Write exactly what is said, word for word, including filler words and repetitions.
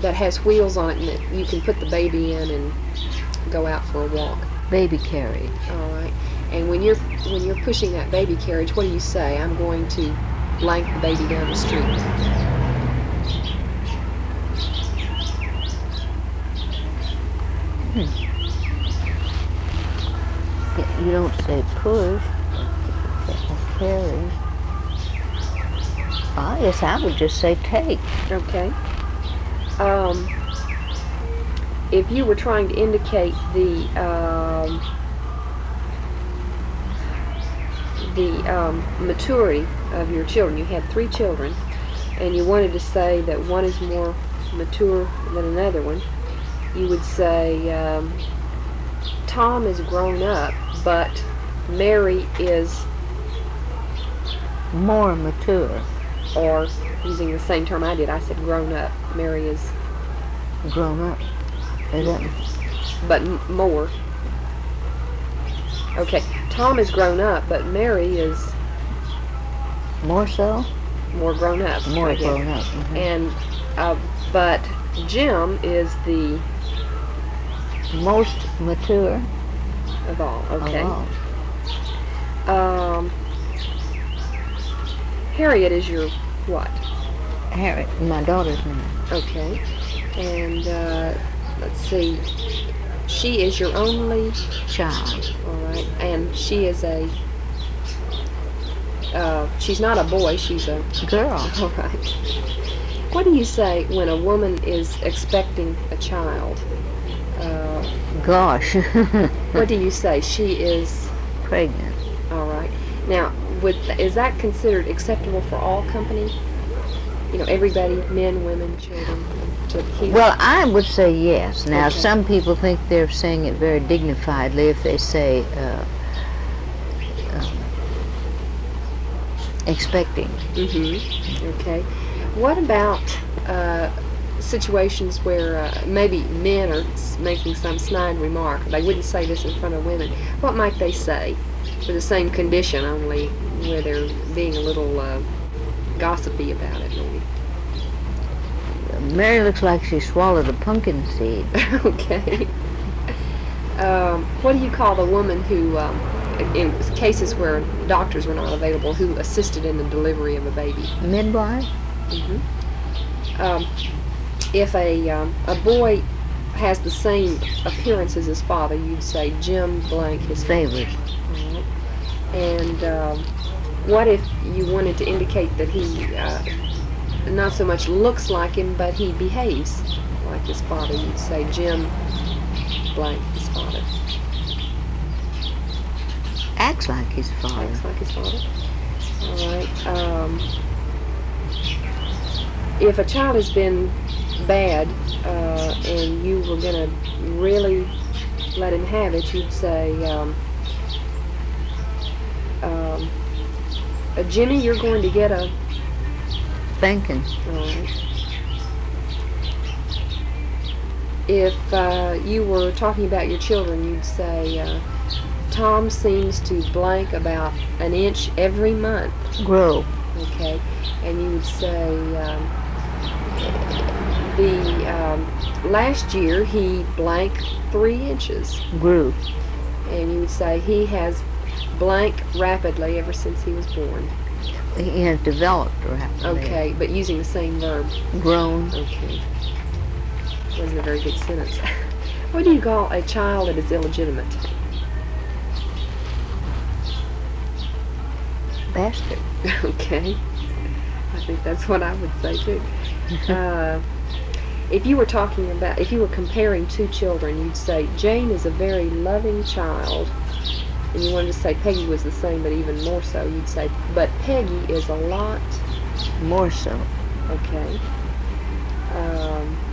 that has wheels on it and that you can put the baby in and go out for a walk. Baby carriage. All right. And when you're when you're pushing that baby carriage, what do you say? I'm going to blank the baby down the street. Hmm. You don't say push or carry. I guess I would just say take. Okay. Um, if you were trying to indicate the um, the um, maturity of your children, you had three children, and you wanted to say that one is more mature than another one, you would say um, Tom is grown up, but Mary is more mature. Or using the same term I did, I said grown up. Mary is grown up. Is that? But m- more. Okay, Tom is grown up, but Mary is more so. More grown up. More grown up. Mm-hmm. And uh, but Jim is the most mature of all. Okay. Of all. Um. Harriet is your what? Harriet, my daughter's name. Okay. And uh, let's see. She is your only child. All right. And she is a. Uh, she's not a boy. She's a girl. All right. What do you say when a woman is expecting a child? Uh, Gosh. What do you say? She is pregnant. All right. Now, with is that considered acceptable for all companies? You know, everybody, men, women, children. Well, I would say yes. Now, okay. Some people think they're saying it very dignifiedly if they say uh, uh, expecting. Mm-hmm. Okay. What about uh, situations where uh, maybe men are making some snide remark? They wouldn't say this in front of women. What might they say for the same condition, only where they're being a little uh, gossipy about it, maybe? Mary looks like she swallowed a pumpkin seed. Okay. Um, what do you call the woman who, um, in cases where doctors were not available, who assisted in the delivery of a baby? Midwife. Mm-hmm. Um, if a um, a boy has the same appearance as his father, you'd say Jim blank his favorite. Right. And um, what if you wanted to indicate that he uh, not so much looks like him, but he behaves like his father? You'd say Jim blank his father. Acts like his father. Acts like his father. All right. Um, if a child has been bad uh, and you were going to really let him have it, you'd say, um, um, uh, Jimmy, you're going to get a spanking. All right. If uh, you were talking about your children, you'd say, uh, Tom seems to blank about an inch every month. Grow. Okay. And you would say, um, the um, last year he blank three inches. Grew. And you would say he has blank rapidly ever since he was born. He has developed rapidly. Okay, but using the same verb. Grown. Okay. Wasn't a very good sentence. What do you call a child that is illegitimate? Bastard. Okay. I think that's what I would say too. Uh, if you were talking about, if you were comparing two children, you'd say Jane is a very loving child. And you wanted to say Peggy was the same, but even more so, you'd say, but Peggy is a lot more so. Okay. Um,